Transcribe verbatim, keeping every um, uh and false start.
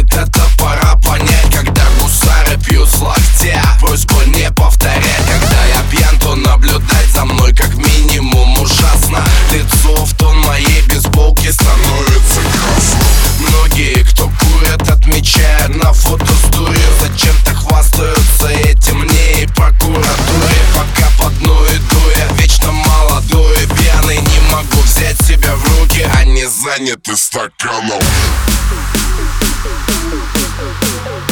значит это пора понять. Когда гусары пьют с локтя, просьбу не повторять. Когда я пьян, то наблюдать за мной как минимум ужасно. Лицо в тон моей бейсболки становится красным. Многие, кто курят, отмечают на фото с дурью. Зачем-то хвастаются этим мне и прокуратуре. Пока под дну иду я вечно молодой и пьяный. Не могу взять себя в руки, они заняты стаканом.